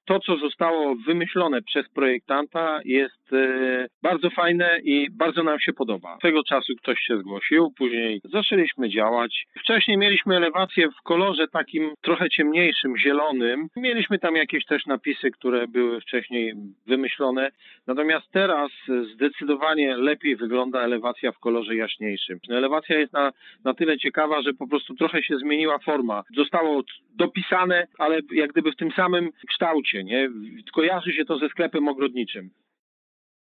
to, co zostało wymyślone przez projektanta, jest bardzo fajne i bardzo nam się podoba. Swego czasu ktoś się zgłosił, później zaczęliśmy działać. Wcześniej mieliśmy elewację w kolorze takim trochę ciemniejszym, zielonym. Mieliśmy tam jakieś też napisy, które były wcześniej wymyślone. Natomiast teraz zdecydowanie lepiej wygląda elewacja w kolorze jaśniejszym. Elewacja jest na tyle ciekawa, że po prostu trochę się zmieniła forma. Zostało dopisane, ale jak gdyby w tym samym kształcie, nie? Kojarzy się to ze sklepem ogrodniczym.